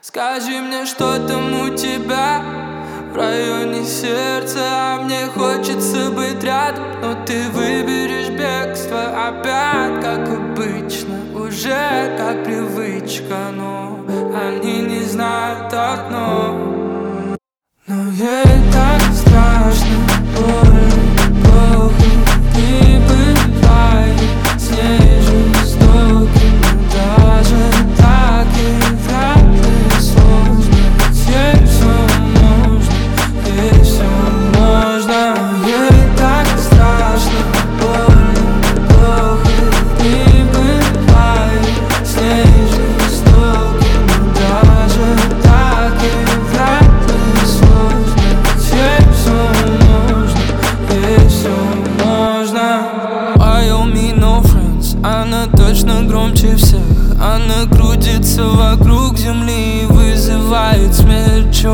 Скажи мне, что там у тебя в районе сердца, а мне хочется быть рядом, но ты выберешь бегство опять, как обычно, уже как привычка. Но они не знают одно, но ей так страшно, больно, плохо, не бывает с ней жестоким, но даже так и вряд ли сложно, ведь ей все можно, ей все можно. Ей так страшно, больно, плохо, не бывает с ней жестоким, но даже так и вряд ли сложно, ведь ей все можно, ей все можно. Why you me no friends? Она точно громче всех. Она крутится вокруг земли и вызывает смерть.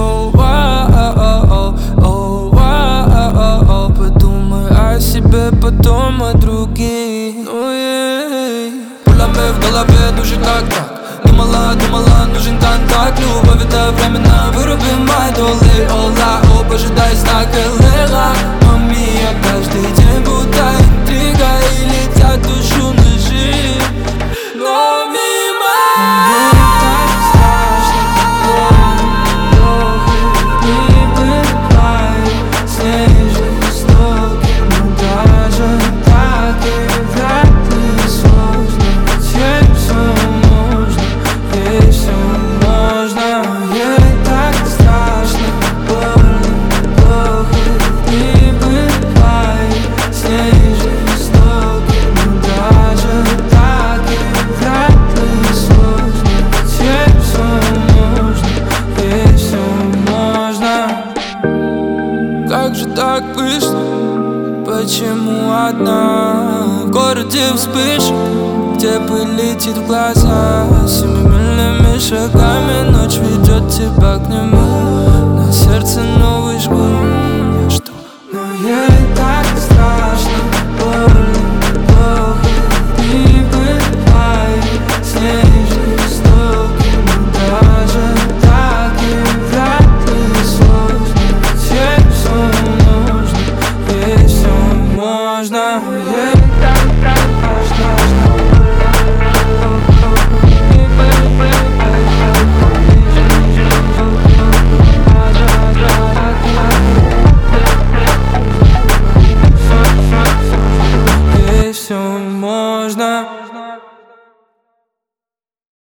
Подумай о себе, потом о других. Пулями в голове душит так. Думала, нужен контакт. Любовь это временно, выруби май долы. Пожидай знака Лейла. Мамия, каждый день будто интрига, и летят душу ножи. Но мимо. Так страшно, больно, плохо, не бывает с ней жестоким, но даже так и вряд ли сложно, ведь ей все можно, ей все можно. Ей так страшно, больно, плохо, не бывает с ней жестоким, но даже так и вряд ли сложно, ведь ей все можно, ей все можно. Как же так вышло? Почему одна в городе вспышка, где пыль летит в глаза? Семимильными шагами ночь ведет тебя к нему. На сердце